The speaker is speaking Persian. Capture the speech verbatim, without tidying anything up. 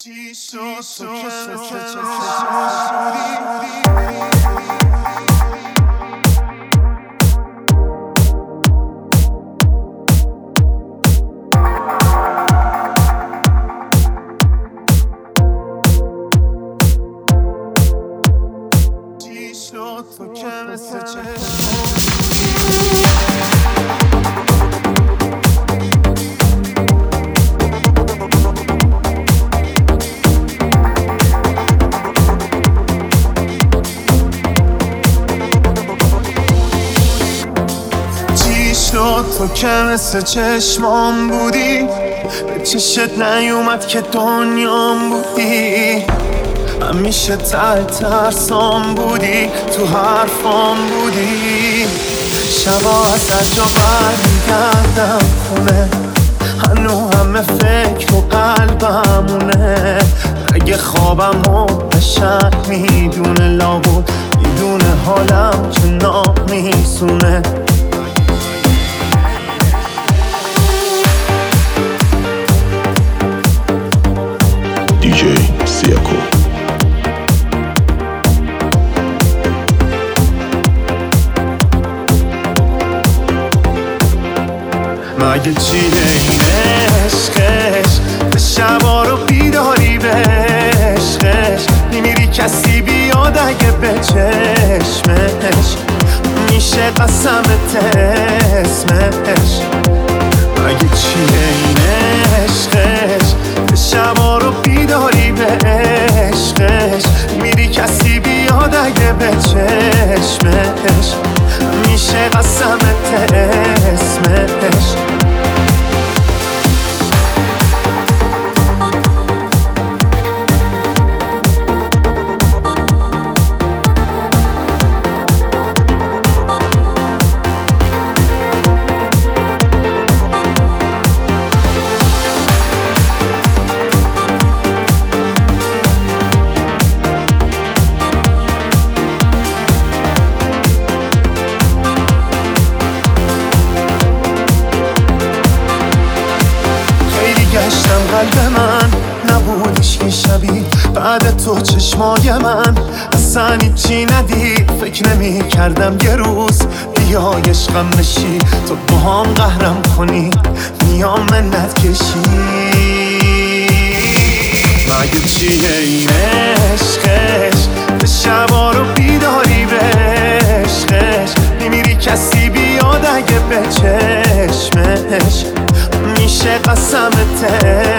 تو که مثل چشمام بودی، به چشت نیومد که دنیام بودی. همیشه ته ترسام بودی، تو حرفام بودی. شبا از هر جا برمیگردم خونه، هنو همه فکر و قلبمونه. اگه خوابم رو بشر میدونه، لابود میدونه حالم که نامیسونه. دیجی سیاکو. مگه چیه این عشقش، به شبا رو بیداری به عشقش. میمیری کسی بیاد اگه به چشمش، میشه قسمت اسمش. مگه چیه این عشقش، به شبا رو بیداری به عشقش. میری کسی بیاد اگه به چشمش، میشه قسمت اسمش. گشتم قلب من نبودش که شبیه بعد تو چشمای من اصلا هیچی ندید. فکر نمی کردم یه روز بیای عشقم نشی، تو با هم قهرم کنی میام منت کشی. مگه چیه این عشقش، به شبا رو بیداری به عشقش. میمیری کسی بیاد اگه به چشمش، میشه قسمت